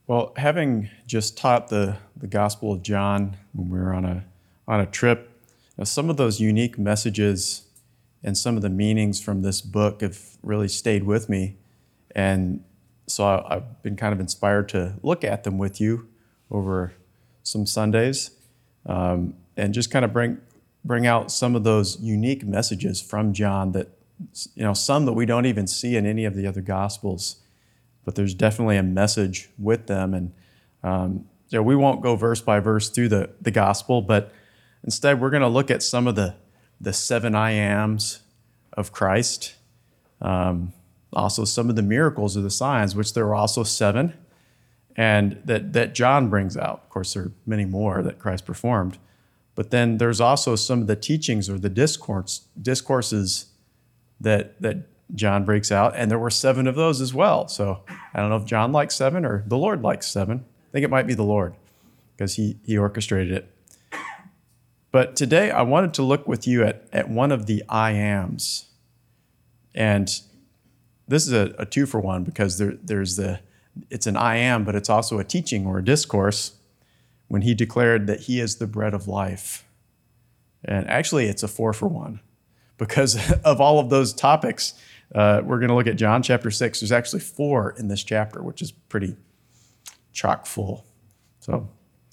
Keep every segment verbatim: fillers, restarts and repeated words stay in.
Well, having just taught the, the Gospel of John when we were on a on a trip, you know, some of those unique messages and some of the meanings from this book have really stayed with me. And so I, I've been kind of inspired to look at them with you over some Sundays, um, and just kind of bring bring out some of those unique messages from John that, you know, some that we don't even see in any of the other Gospels, but there's definitely a message with them. And um, you know, we won't go verse by verse through the, the gospel, but instead we're going to look at some of the, the seven I ams of Christ. Um, also some of the miracles or the signs, which there were also seven, and that, that John brings out. Of course, there are many more that Christ performed. But then there's also some of the teachings or the discourse, discourses that that John breaks out, and there were seven of those as well. So I don't know if John likes seven or the Lord likes seven. I think it might be the Lord because he, he orchestrated it. But today I wanted to look with you at, at one of the I ams. And this is a, a two for one because there, there's the, it's an I am, but it's also a teaching or a discourse when he declared that he is the bread of life. And actually it's a four for one because of all of those topics. Uh, we're going to look at John chapter six. There's actually four in this chapter, which is pretty chock full. So,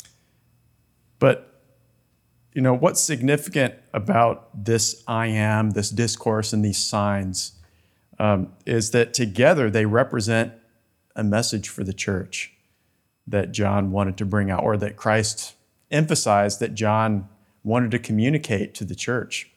but, you know, what's significant about this I am, this discourse, and these signs um, is that together they represent a message for the church that John wanted to bring out, or that Christ emphasized that John wanted to communicate to the church.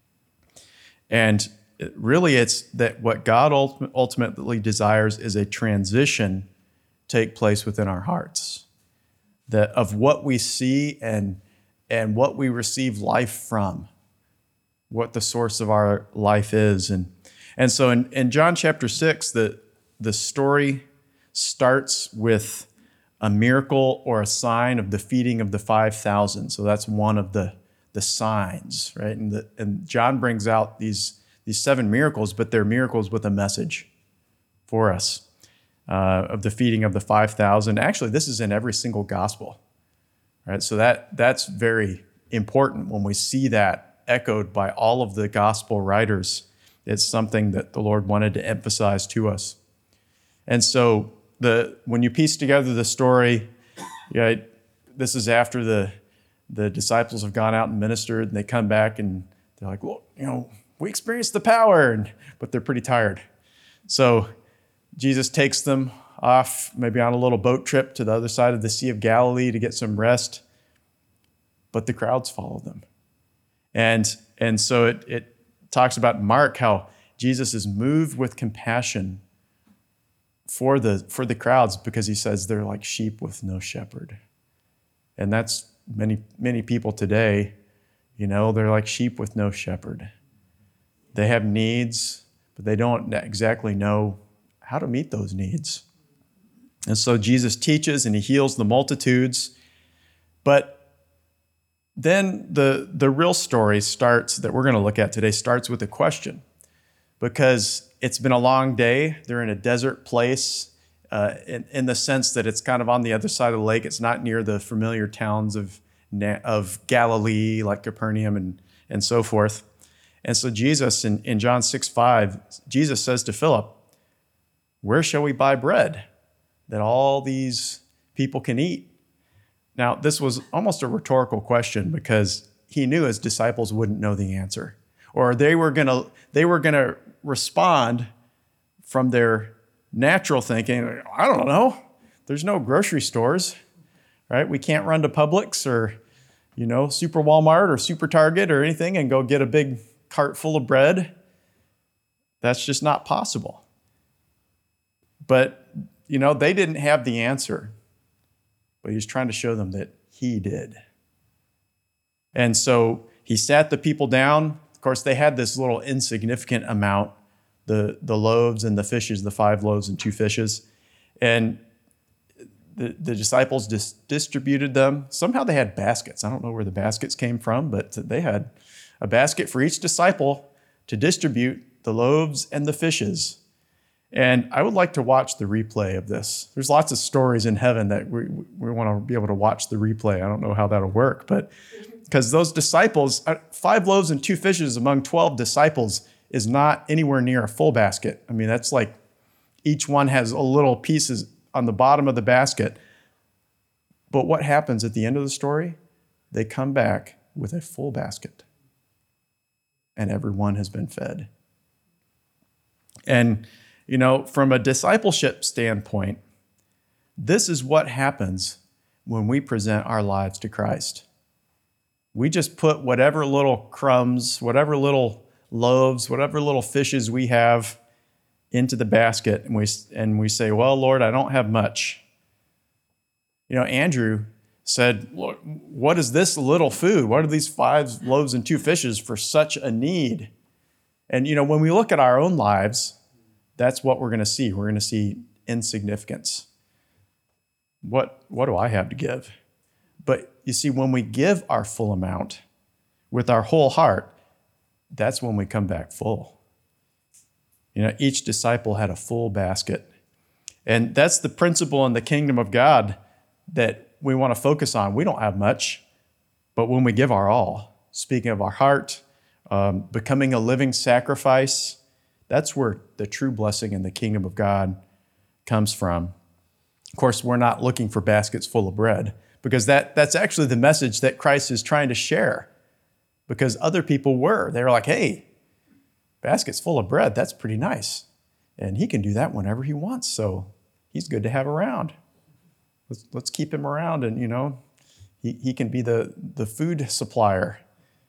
And really, it's that what God ultimately desires is a transition take place within our hearts, that of what we see and, and what we receive life from, what the source of our life is. And, and so in, in John chapter six, the, the story starts with a miracle or a sign of the feeding of the five thousand. So that's one of the, the signs, right? And, the, and John brings out these these seven miracles, but they're miracles with a message for us uh, of the feeding of the five thousand. Actually, this is in every single gospel, right? So that that's very important when we see that echoed by all of the gospel writers. It's something that the Lord wanted to emphasize to us. And so the when you piece together the story, yeah, this is after the the disciples have gone out and ministered, and they come back and they're like, well, you know, we experienced the power, and, but they're pretty tired. So Jesus takes them off, maybe on a little boat trip to the other side of the Sea of Galilee to get some rest, but the crowds follow them. And, and so it, it talks about Mark, how Jesus is moved with compassion for the, for the crowds because he says they're like sheep with no shepherd. And that's many, many people today, you know, they're like sheep with no shepherd. They have needs, but they don't exactly know how to meet those needs. And so Jesus teaches and he heals the multitudes. But then the, the real story starts, that we're going to look at today, starts with a question. Because it's been a long day. They're in a desert place uh, in, in the sense that it's kind of on the other side of the lake. It's not near the familiar towns of, of Galilee, like Capernaum and, and so forth. And so Jesus, in, in John six five, Jesus says to Philip, where shall we buy bread that all these people can eat? Now, this was almost a rhetorical question because he knew his disciples wouldn't know the answer, or they were gonna they were gonna respond from their natural thinking. I don't know. There's no grocery stores, right? We can't run to Publix or, you know, Super Walmart or Super Target or anything and go get a big cart full of bread. That's just not possible. But, you know, they didn't have the answer, but he was trying to show them that he did. And so he sat the people down. Of course, they had this little insignificant amount, the, the loaves and the fishes, the five loaves and two fishes. And the, the disciples just distributed them. Somehow they had baskets. I don't know where the baskets came from, but they had a basket for each disciple to distribute the loaves and the fishes. And I would like to watch the replay of this. There's lots of stories in heaven that we, we want to be able to watch the replay. I don't know how that'll work, but because those disciples, five loaves and two fishes among twelve disciples is not anywhere near a full basket. I mean, that's like each one has a little pieces on the bottom of the basket. But what happens at the end of the story? They come back with a full basket, and everyone has been fed. And, you know, from a discipleship standpoint, this is what happens when we present our lives to Christ. We just put whatever little crumbs, whatever little loaves, whatever little fishes we have into the basket, and we, and we say, well, Lord, I don't have much. You know, Andrew said, Lord, what is this little food? What are these five loaves and two fishes for such a need? And, you know, when we look at our own lives, that's what we're going to see. We're going to see insignificance. What, what do I have to give? But you see, when we give our full amount with our whole heart, that's when we come back full. You know, each disciple had a full basket. And that's the principle in the kingdom of God that we want to focus on. We don't have much, but when we give our all, speaking of our heart, um, becoming a living sacrifice, that's where the true blessing in the kingdom of God comes from. Of course, we're not looking for baskets full of bread, because that, that's actually the message that Christ is trying to share, because other people were. They were like, hey, baskets full of bread, that's pretty nice. And he can do that whenever he wants, so he's good to have around. Let's, let's keep him around, and, you know, he, he can be the, the food supplier.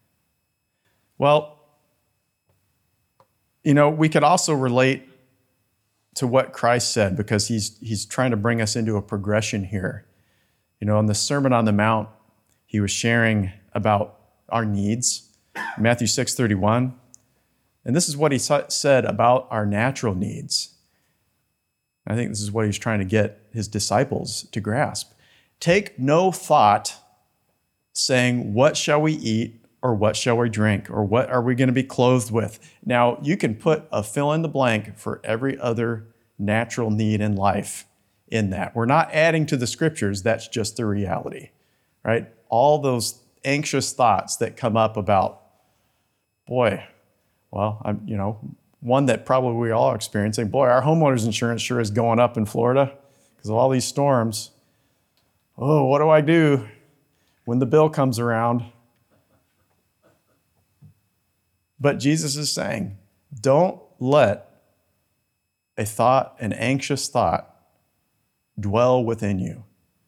Well, you know, we could also relate to what Christ said, because he's, he's trying to bring us into a progression here. You know, in the Sermon on the Mount, he was sharing about our needs, Matthew six thirty-one. And this is what he said about our natural needs. I think this is what he's trying to get his disciples to grasp. Take no thought saying, what shall we eat, or what shall we drink, or what are we going to be clothed with? Now, you can put a fill in the blank for every other natural need in life in that. We're not adding to the scriptures. That's just the reality, right? All those anxious thoughts that come up about, boy, well, I'm, you know, one that probably we all are experiencing, boy, our homeowners insurance sure is going up in Florida because of all these storms. Oh, what do I do when the bill comes around? But Jesus is saying, don't let a thought, an anxious thought, dwell within you.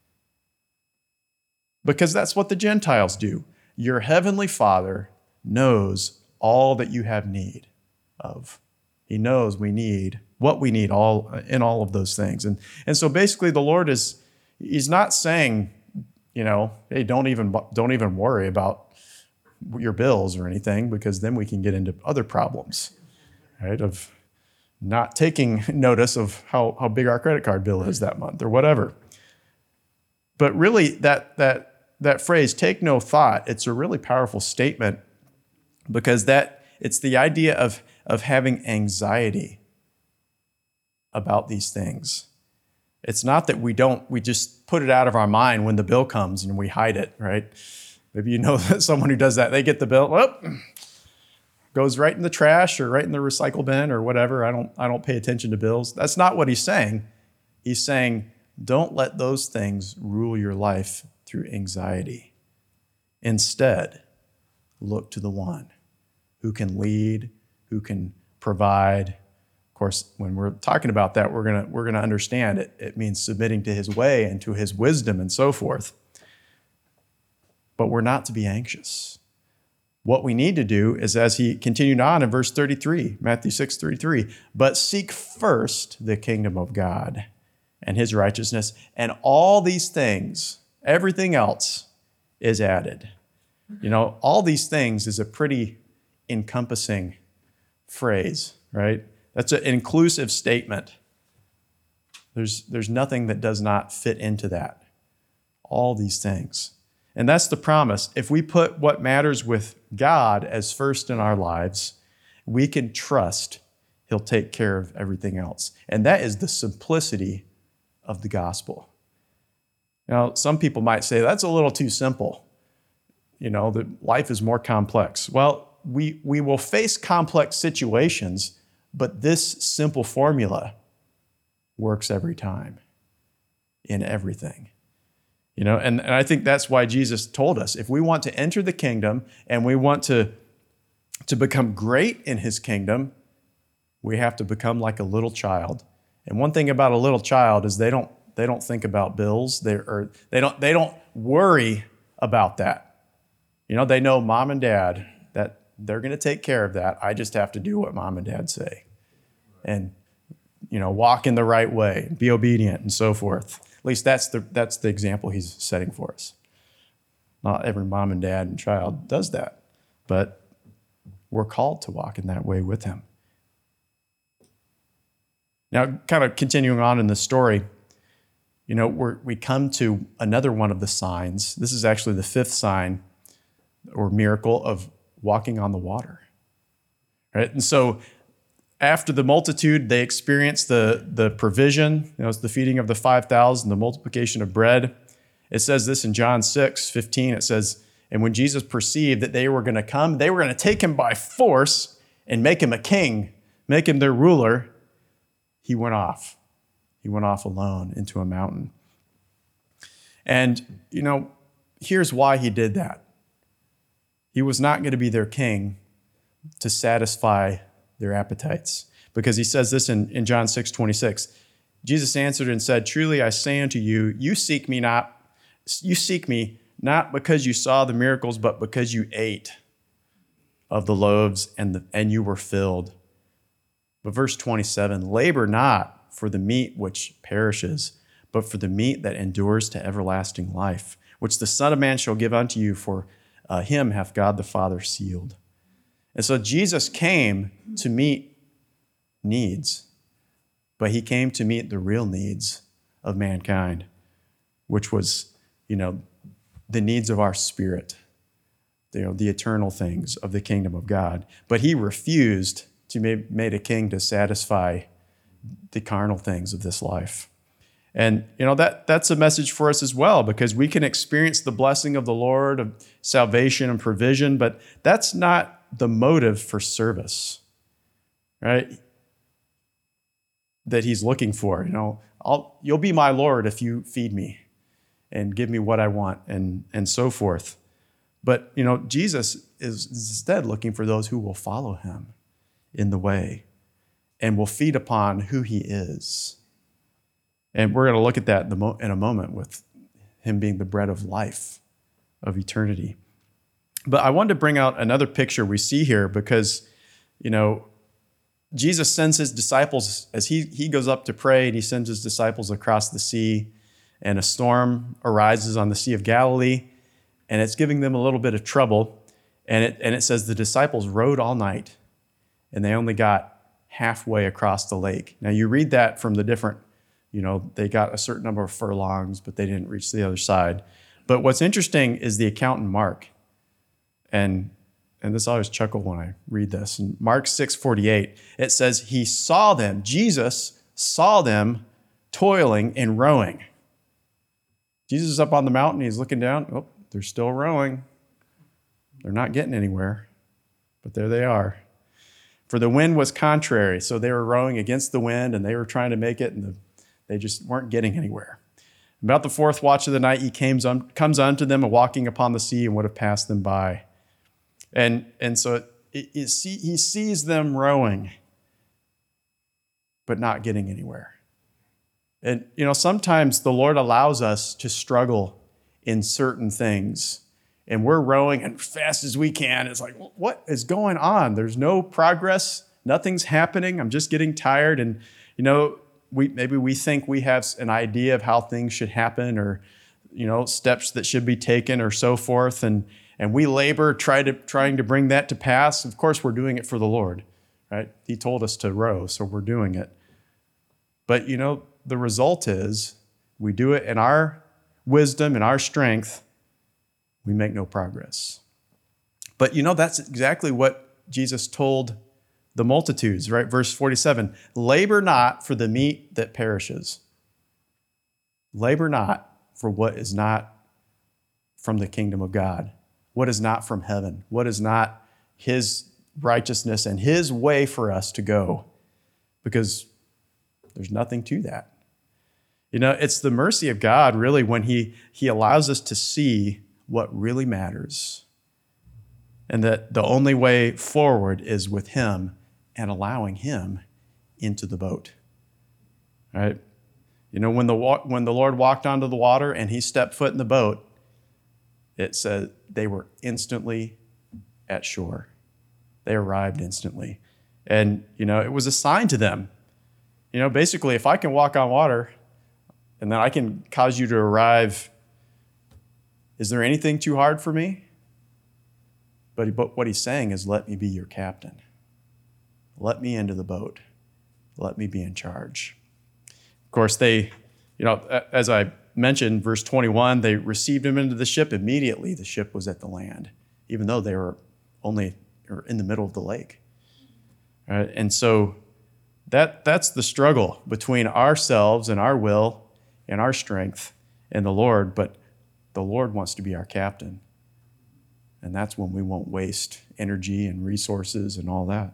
Because that's what the Gentiles do. Your heavenly Father knows all that you have need of. He knows we need what we need all in all of those things. And, and so basically the Lord is, he's not saying, you know, hey, don't even, don't even worry about your bills or anything, because then we can get into other problems, right? Of not taking notice of how, how big our credit card bill is that month or whatever. But really that, that, that phrase, take no thought, it's a really powerful statement, because that it's the idea of, of having anxiety about these things. It's not that we don't, we just put it out of our mind when the bill comes and we hide it, right? Maybe you know that someone who does that, they get the bill, whoop, goes right in the trash or right in the recycle bin or whatever. I don't, I don't pay attention to bills. That's not what he's saying. He's saying, don't let those things rule your life through anxiety. Instead, look to the one who can lead, who can provide. Of course, when we're talking about that, we're gonna, we're gonna understand it. It means submitting to his way and to his wisdom and so forth. But we're not to be anxious. What we need to do is, as he continued on in verse thirty-three, Matthew six thirty-three, but seek first the kingdom of God and his righteousness, and all these things, everything else is added. You know, all these things is a pretty encompassing phrase, right? That's an inclusive statement. There's, there's nothing that does not fit into that. All these things. And that's the promise. If we put what matters with God as first in our lives, we can trust he'll take care of everything else. And that is the simplicity of the gospel. Now, some people might say that's a little too simple. You know, that life is more complex. Well, we, we will face complex situations, but this simple formula works every time in everything. You know, and, and I think that's why Jesus told us, if we want to enter the kingdom and we want to, to become great in his kingdom, we have to become like a little child. And one thing about a little child is they don't they don't think about bills. They or they don't they don't worry about that. You know, they know mom and dad that they're going to take care of that. I just have to do what mom and dad say, and you know, walk in the right way, be obedient, and so forth. At least that's the that's the example he's setting for us. Not every mom and dad and child does that, but we're called to walk in that way with him. Now, kind of continuing on in the story, you know, we're, we come to another one of the signs. This is actually the fifth sign or miracle of walking on the water, right? And so after the multitude, they experience the, the provision, you know, it's the feeding of the five thousand, the multiplication of bread. It says this in John six fifteen. It says, and when Jesus perceived that they were going to come, they were going to take him by force and make him a king, make him their ruler. He went off. He went off alone into a mountain. And, you know, here's why he did that. He was not going to be their king to satisfy their appetites. Because he says this in, in John six twenty-six. Jesus answered and said, truly I say unto you, you seek me not, you seek me not because you saw the miracles, but because you ate of the loaves and, the, and you were filled. But verse twenty-seven, labor not for the meat which perishes, but for the meat that endures to everlasting life, which the Son of Man shall give unto you, for uh, him hath God the Father sealed. And so Jesus came to meet needs, but he came to meet the real needs of mankind, which was, you know, the needs of our spirit, you know, the eternal things of the kingdom of God. But he refused to be made a king to satisfy the carnal things of this life. And, you know, that that's a message for us as well, because we can experience the blessing of the Lord, of salvation and provision, but that's not the motive for service, right? That he's looking for. You know, I'll, you'll be my Lord if you feed me and give me what I want, and, and so forth. But, you know, Jesus is instead looking for those who will follow him in the way and will feed upon who he is. And we're going to look at that in, the mo- in a moment with him being the bread of life, of eternity. But I wanted to bring out another picture we see here because, you know, Jesus sends his disciples, as he, he goes up to pray, and he sends his disciples across the sea, and a storm arises on the Sea of Galilee, and it's giving them a little bit of trouble. And it, and it says the disciples rowed all night, and they only got halfway across the lake. Now, you read that from the different, you know, they got a certain number of furlongs, but they didn't reach the other side. But what's interesting is the account in Mark. And, and this I always chuckle when I read this. In Mark six forty-eight, it says, he saw them, Jesus saw them toiling and rowing. Jesus is up on the mountain, he's looking down, oh, they're still rowing. They're not getting anywhere, but there they are. For the wind was contrary, so they were rowing against the wind, and they were trying to make it, and the, they just weren't getting anywhere. About the fourth watch of the night, he came, comes unto them, and walking upon the sea, and would have passed them by. And, and so it, it, it see, he sees them rowing, but not getting anywhere. And, you know, sometimes the Lord allows us to struggle in certain things, and we're rowing as fast as we can. It's like, what is going on? There's no progress. Nothing's happening. I'm just getting tired. And, you know, we maybe we think we have an idea of how things should happen, or, you know, steps that should be taken, or so forth. And and we labor try to trying to bring that to pass. Of course, we're doing it for the Lord, right? He told us to row, so we're doing it. But, you know, the result is we do it in our wisdom and our strength. We make no progress. But, you know, that's exactly what Jesus told The multitudes, right? Verse forty-seven, labor not for the meat that perishes. Labor not for what is not from the kingdom of God, what is not from heaven, what is not his righteousness and his way for us to go, because there's nothing to that. You know, it's the mercy of God, really, when he, he allows us to see what really matters, and that the only way forward is with him and allowing him into the boat, right? You know, when the when the Lord walked onto the water and he stepped foot in the boat, it said they were instantly at shore. They arrived instantly. And, you know, it was a sign to them. You know, basically, if I can walk on water and then I can cause you to arrive, is there anything too hard for me? But, he, but what he's saying is, let me be your captain. Let me into the boat. Let me be in charge. Of course, they, you know, as I mentioned, verse twenty-one, they received him into the ship. Immediately, the ship was at the land, even though they were only in the middle of the lake. Right? And so that that's the struggle between ourselves and our will and our strength and the Lord, but the Lord wants to be our captain. And that's when we won't waste energy and resources and all that.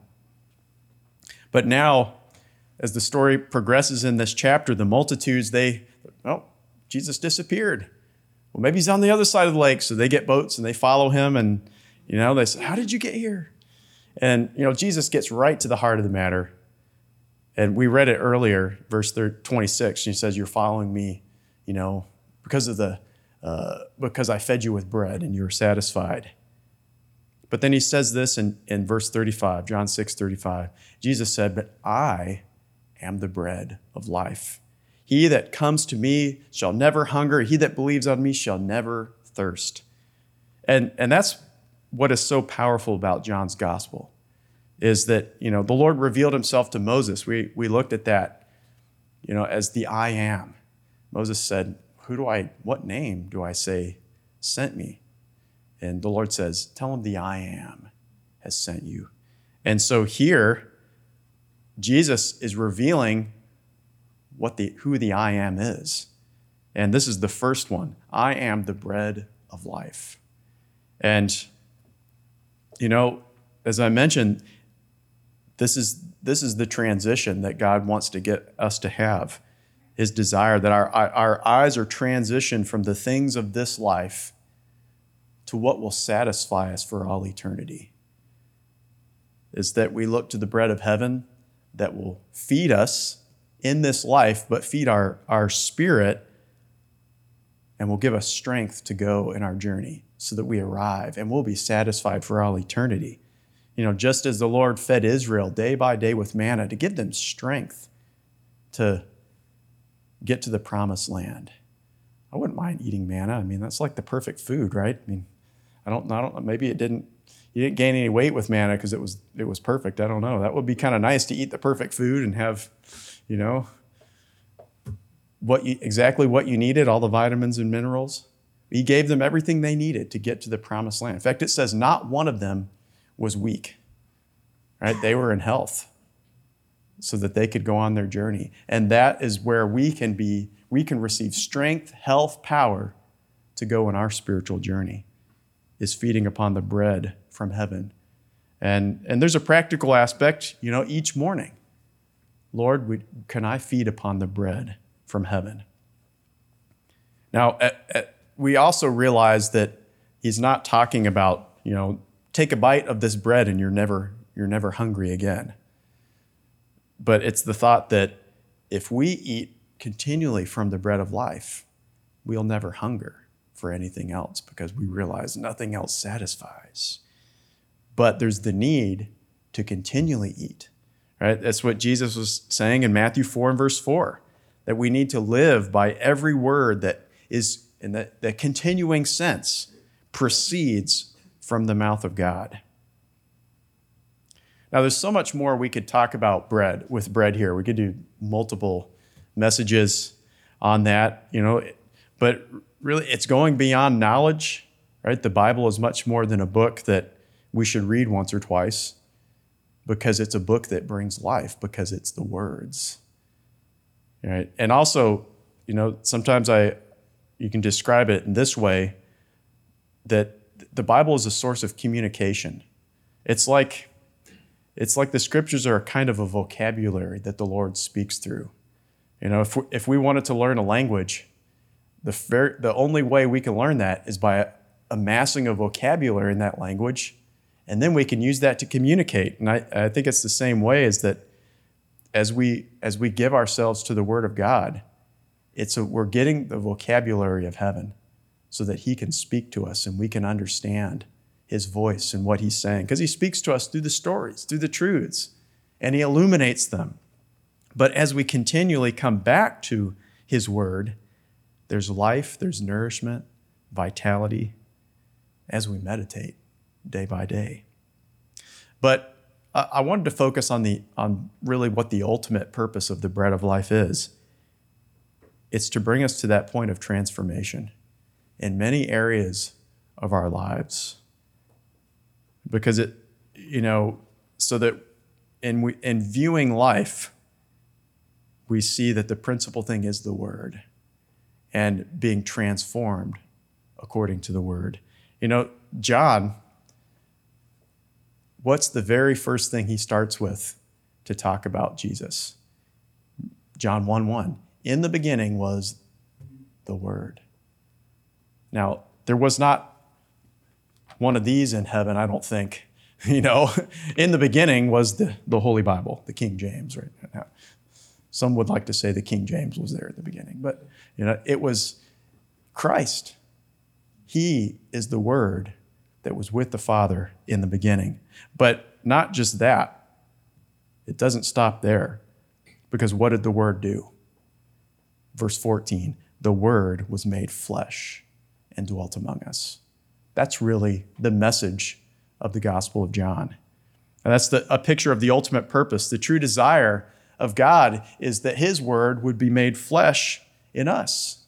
But now, as the story progresses in this chapter, the multitudes, they, oh, Jesus disappeared. Well, maybe he's on the other side of the lake. So they get boats and they follow him. And, you know, they say, how did you get here? And, you know, Jesus gets right to the heart of the matter. And we read it earlier, verse twenty-six. He says, you're following me, you know, because of the, uh, because I fed you with bread and you were satisfied. But then he says this in, in verse thirty-five, John six thirty-five. Jesus said, but I am the bread of life. He that comes to me shall never hunger. He that believes on me shall never thirst. And, and that's what is so powerful about John's gospel, is that, you know, the Lord revealed himself to Moses. We, we looked at that, you know, as the I am. Moses said, who do I, what name do I say sent me? And the Lord says, tell him the I am has sent you. And so here, Jesus is revealing what the who the I am is. And this is the first one. I am the bread of life. And, you know, as I mentioned, this is this is the transition that God wants to get us to have. His desire that our, our eyes are transitioned from the things of this life to what will satisfy us for all eternity. Is that we look to the bread of heaven that will feed us in this life, but feed our, our spirit and will give us strength to go in our journey so that we arrive and we'll be satisfied for all eternity. You know, just as the Lord fed Israel day by day with manna to give them strength to get to the promised land. I wouldn't mind eating manna. I mean, that's like the perfect food, right? I mean, I don't, I don't, maybe it didn't, you didn't gain any weight with manna because it was, it was perfect. I don't know. That would be kind of nice to eat the perfect food and have, you know, what you, exactly what you needed, all the vitamins and minerals. He gave them everything they needed to get to the promised land. In fact, it says not one of them was weak, right? They were in health so that they could go on their journey. And that is where we can be, we can receive strength, health, power to go on our spiritual journey, is feeding upon the bread from heaven. And, and there's a practical aspect, you know, each morning. Lord, we, can I feed upon the bread from heaven? Now, at, at, we also realize that he's not talking about, you know, take a bite of this bread and you're never, you're never hungry again. But it's the thought that if we eat continually from the bread of life, we'll never hunger for anything else because we realize nothing else satisfies. But there's the need to continually eat, right? That's what Jesus was saying in Matthew four and verse four, that we need to live by every word that is in the, the continuing sense proceeds from the mouth of God. Now, there's so much more we could talk about bread with bread here. We could do multiple messages on that, you know, but really it's going beyond knowledge, right? The Bible is much more than a book that we should read once or twice. because it's a book that brings life, because it's the words. Right? And also, you know, sometimes I, you can describe it in this way, that the Bible is a source of communication. It's like, it's like the scriptures are a kind of a vocabulary that the Lord speaks through. You know, if we, if we wanted to learn a language, the very, the only way we can learn that is by amassing a vocabulary in that language, and then we can use that to communicate. And I, I think it's the same way as that as we as we give ourselves to the Word of God, it's a, we're getting the vocabulary of heaven so that He can speak to us and we can understand His voice and what He's saying. Because He speaks to us through the stories, through the truths, and He illuminates them. But as we continually come back to His Word, there's life, there's nourishment, vitality, as we meditate day by day. But I wanted to focus on the on really what the ultimate purpose of the bread of life is. It's to bring us to that point of transformation in many areas of our lives. Because it, you know, so that in we, in viewing life, we see that the principal thing is the Word and being transformed according to the Word. You know, John, what's the very first thing he starts with to talk about Jesus? John one one. In the beginning was the Word. Now, there was not one of these in heaven, I don't think. You know, in the beginning was the, the Holy Bible, the King James, right? Now, some would like to say the King James was there at the beginning, but you know, it was Christ. He is the Word that was with the Father in the beginning. But not just that. It doesn't stop there. Because what did the Word do? Verse fourteen, the Word was made flesh and dwelt among us. That's really the message of the Gospel of John. And that's the, a picture of the ultimate purpose. The true desire of God is that His Word would be made flesh in us.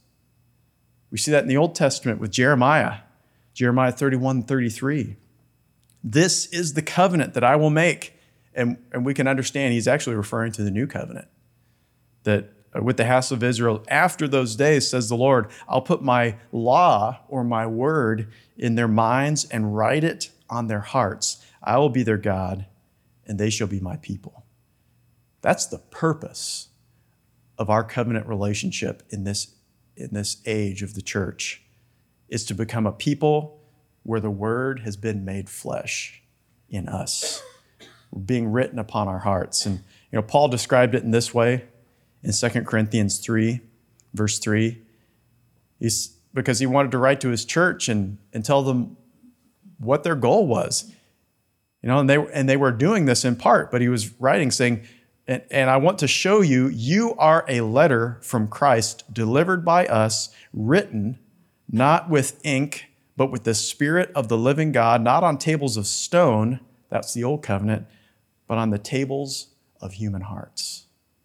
We see that in the Old Testament with Jeremiah, Jeremiah thirty-one, thirty-three. This is the covenant that I will make. And, and we can understand he's actually referring to the new covenant. That with the house of Israel, after those days, says the Lord, I'll put my law or my word in their minds and write it on their hearts. I will be their God, and they shall be my people. That's the purpose of our covenant relationship in this, in this age of the church, is to become a people where the word has been made flesh in us, being written upon our hearts. And you know, Paul described it in this way in Second Corinthians three, verse three. He's, because he wanted to write to his church and, and tell them what their goal was. You know, and they, and they were doing this in part, but he was writing saying, and, and I want to show you, you are a letter from Christ delivered by us, written not with ink, but with the Spirit of the living God, not on tables of stone, that's the old covenant, but on the tables of human hearts.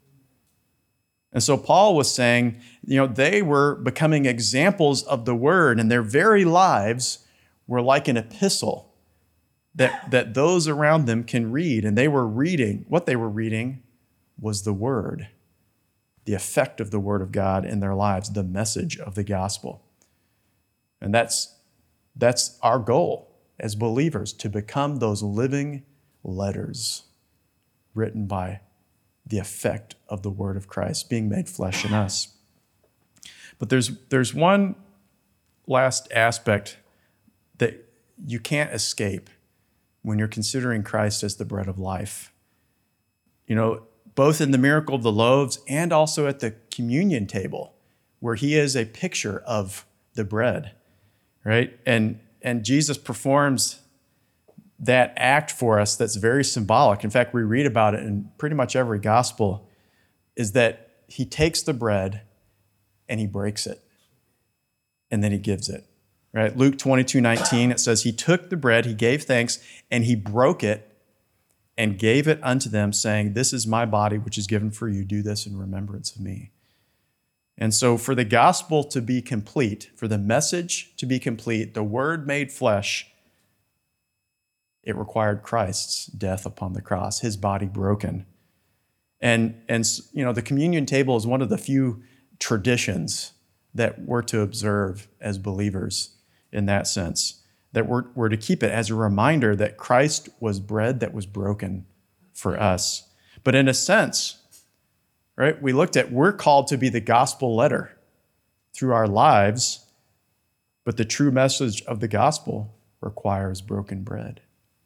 And so Paul was saying, you know, they were becoming examples of the word, and their very lives were like an epistle that, that those around them can read. And they were reading, what they were reading was the word, the effect of the word of God in their lives, the message of the gospel. And that's, that's our goal as believers, to become those living letters written by the effect of the word of Christ being made flesh in us. But there's, there's one last aspect that you can't escape when you're considering Christ as the bread of life. You know, both in the miracle of the loaves and also at the communion table, where he is a picture of the bread, right? And, and Jesus performs that act for us that's very symbolic. In fact, we read about it in pretty much every gospel, is that he takes the bread and he breaks it, and then he gives it, right? Luke twenty-two nineteen, it says, he took the bread, he gave thanks, and he broke it and gave it unto them, saying, this is my body, which is given for you. Do this in remembrance of me. And so for the gospel to be complete, for the message to be complete, the word made flesh, It required Christ's death upon the cross, his body broken. And, and you know, the communion table is one of the few traditions that we're to observe as believers in that sense, that we're, we're to keep it as a reminder that Christ was bread that was broken for us. But in a sense, right, we looked at we're called to be the gospel letter through our lives, but the true message of the gospel requires broken bread,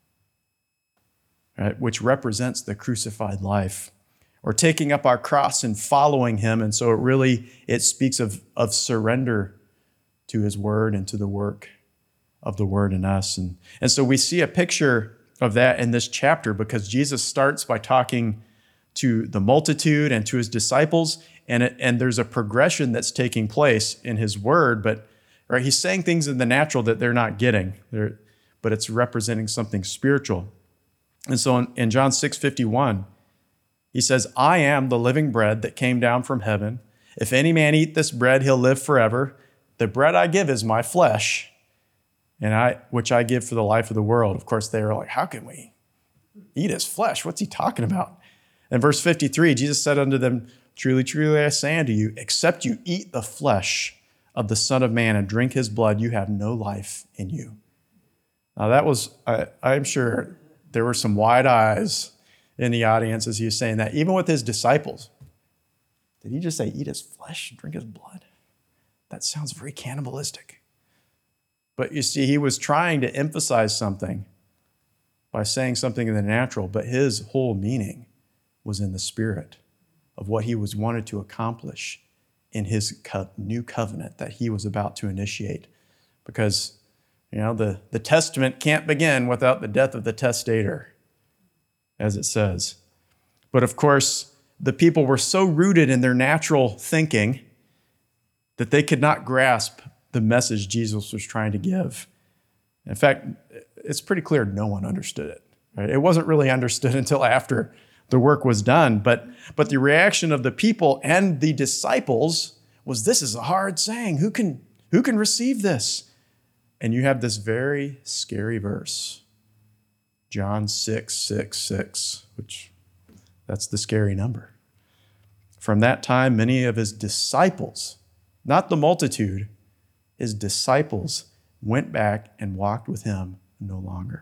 right, which represents the crucified life, or taking up our cross and following him. And so it really, it speaks of, of surrender to his word and to the work of the word in us. And, and so we see a picture of that in this chapter, because Jesus starts by talking to the multitude and to his disciples, and, it, and there's a progression that's taking place in his word, but right, he's saying things in the natural that they're not getting, they're, but it's representing something spiritual. And so in, in John six fifty-one, he says, I am the living bread that came down from heaven. If any man eat this bread, he'll live forever. The bread I give is my flesh, and I, which I give for the life of the world. Of course, they were like, how can we eat his flesh? What's he talking about? In verse fifty-three, Jesus said unto them, truly, truly, I say unto you, except you eat the flesh of the Son of Man and drink his blood, you have no life in you. Now that was, I, I'm sure there were some wide eyes in the audience as he was saying that, even with his disciples. Did he just say, eat his flesh, drink his blood? That sounds very cannibalistic. But you see, he was trying to emphasize something by saying something in the natural, but his whole meaning was in the spirit of what he was wanted to accomplish in his co- new covenant that he was about to initiate. Because, you know, the, the testament can't begin without the death of the testator, as it says. But of course, the people were so rooted in their natural thinking that they could not grasp the message Jesus was trying to give. In fact, it's pretty clear no one understood it. Right? It wasn't really understood until after the work was done. But, but the reaction of the people and the disciples was, this is a hard saying. Who can, who can receive this? And you have this very scary verse, John six, six, six, which that's the scary number. From that time, many of his disciples, not the multitude, his disciples went back and walked with him no longer.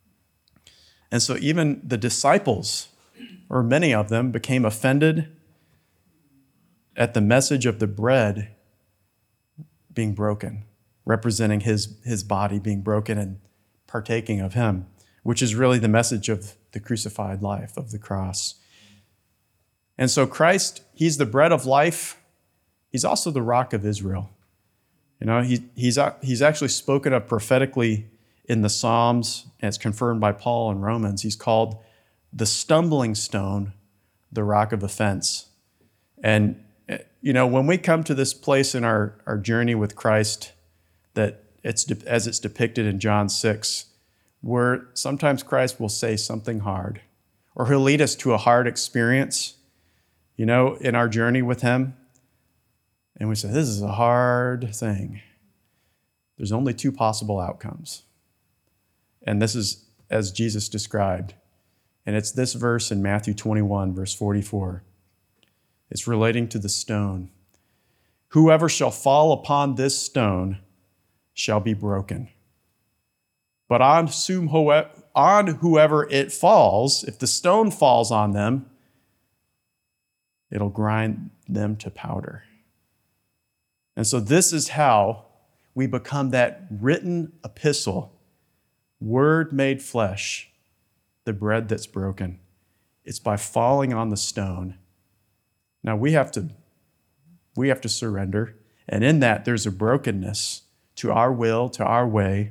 And so even the disciples, or many of them, became offended at the message of the bread being broken, representing his, his body being broken and partaking of him, which is really the message of the crucified life, of the cross. And so Christ, he's the bread of life. He's also the rock of Israel. You know, he, he's, he's actually spoken of prophetically in the Psalms, and it's confirmed by Paul in Romans. He's called the stumbling stone, the rock of offense. And, you know, when we come to this place in our, our journey with Christ, that it's as it's depicted in John six, where sometimes Christ will say something hard, or he'll lead us to a hard experience, you know, in our journey with him. And we say, this is a hard thing. There's only two possible outcomes. And this is as Jesus described. And it's this verse in Matthew twenty-one, verse forty-four. It's relating to the stone. Whoever shall fall upon this stone shall be broken. But on whoever it falls, if the stone falls on them, it'll grind them to powder. And so this is how we become that written epistle, word made flesh, the bread that's broken. It's by falling on the stone. Now we have to, we have to surrender. And in that, there's a brokenness to our will, to our way.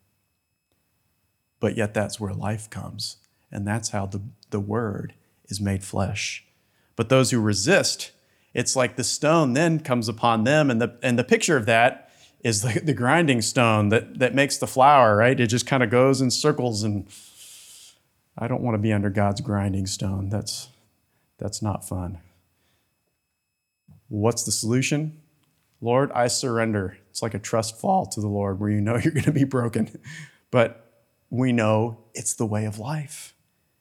But yet that's where life comes. And that's how the, the word is made flesh. But those who resist, it's like the stone then comes upon them. And the, and the picture of that is the, the grinding stone that, that makes the flour, right? It just kind of goes in circles. And I don't want to be under God's grinding stone. That's, that's not fun. What's the solution? Lord, I surrender. It's like a trust fall to the Lord where you know you're going to be broken. But we know it's the way of life.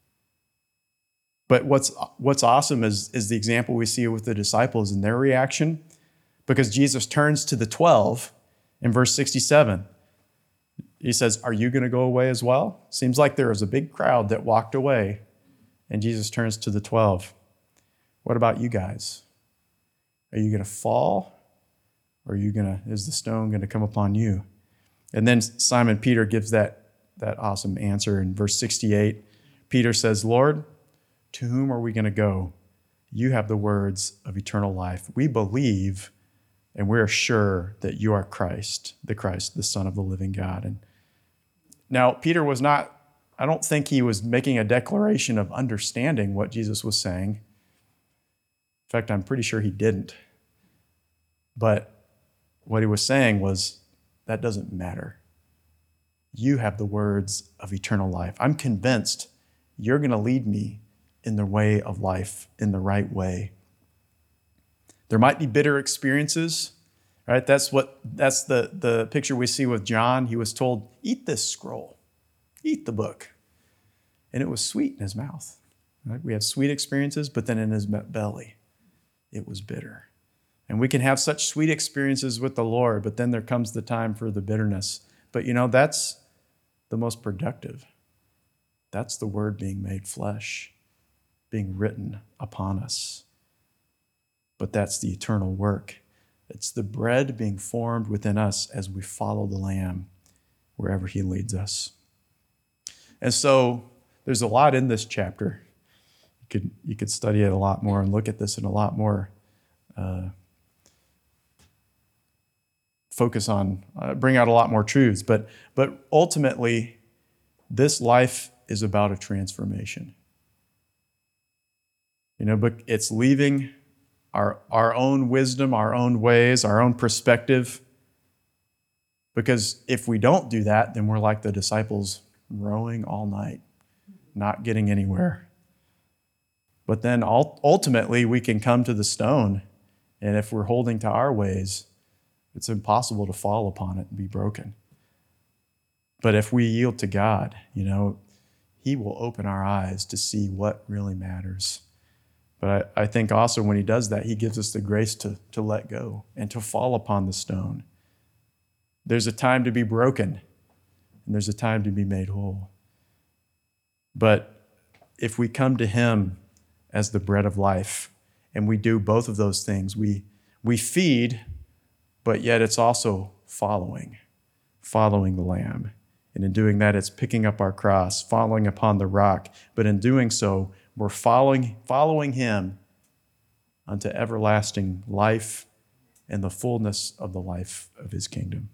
But what's what's awesome is, is the example we see with the disciples and their reaction, because Jesus turns to the twelve in verse sixty-seven. He says, are you going to go away as well? Seems like there was a big crowd that walked away, and Jesus turns to the twelve. What about you guys? Are you going to fall? Or are you going to, is the stone going to come upon you? And then Simon Peter gives that, that awesome answer in verse sixty-eight. Peter says, Lord, to whom are we going to go? You have the words of eternal life. We believe and we're sure that you are Christ, the Christ, the Son of the living God. And now, Peter was not, I don't think he was making a declaration of understanding what Jesus was saying. In fact, I'm pretty sure he didn't. But what he was saying was, that doesn't matter. You have the words of eternal life. I'm convinced you're going to lead me in the way of life, in the right way. There might be bitter experiences, right? That's what that's the, the picture we see with John. He was told, eat this scroll, eat the book. And it was sweet in his mouth. Right? We have sweet experiences, but then in his belly, it was bitter. And we can have such sweet experiences with the Lord, but then there comes the time for the bitterness. But you know, that's the most productive. That's the word being made flesh, being written upon us. But that's the eternal work. It's the bread being formed within us as we follow the Lamb wherever he leads us. And so there's a lot in this chapter. You could, you could study it a lot more and look at this in a lot more uh, focus on, uh, bring out a lot more truths. But, but ultimately, this life is about a transformation. You know, but it's leaving our, our own wisdom, our own ways, our own perspective. Because if we don't do that, then we're like the disciples rowing all night, not getting anywhere. But then ultimately we can come to the stone, and if we're holding to our ways, it's impossible to fall upon it and be broken. But if we yield to God, you know, he will open our eyes to see what really matters. But I, I think also when he does that, he gives us the grace to, to let go and to fall upon the stone. There's a time to be broken, and there's a time to be made whole. But if we come to him as the bread of life, and we do both of those things, we, we feed, but yet it's also following, following the Lamb. And in doing that, it's picking up our cross, following upon the rock. But in doing so, we're following, following him unto everlasting life and the fullness of the life of his kingdom.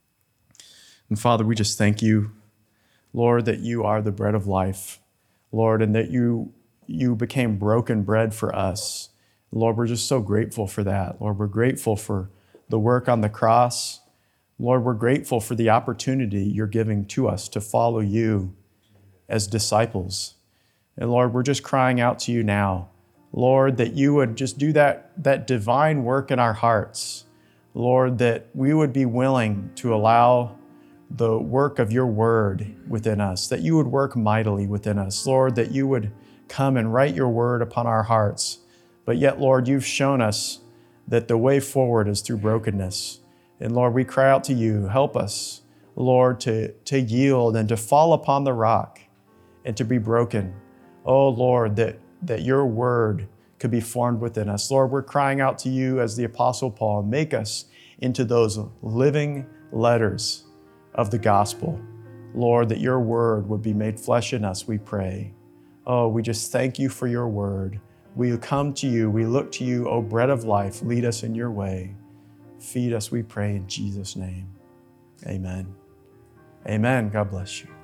And Father, we just thank you, Lord, that you are the bread of life, Lord, and that you, you became broken bread for us. Lord, we're just so grateful for that. Lord, we're grateful for the work on the cross. Lord, we're grateful for the opportunity you're giving to us to follow you as disciples. And Lord, we're just crying out to you now, Lord, that you would just do that, that divine work in our hearts. Lord, that we would be willing to allow the work of your word within us, that you would work mightily within us. Lord, that you would come and write your word upon our hearts. But yet, Lord, you've shown us that the way forward is through brokenness. And Lord, we cry out to you, help us, Lord, to, to yield and to fall upon the rock and to be broken. Oh, Lord, that, that your word could be formed within us. Lord, we're crying out to you as the Apostle Paul, make us into those living letters of the gospel. Lord, that your word would be made flesh in us, we pray. Oh, we just thank you for your word. We come to you, we look to you, O bread of life, lead us in your way. Feed us, we pray, in Jesus' name. Amen. Amen. God bless you.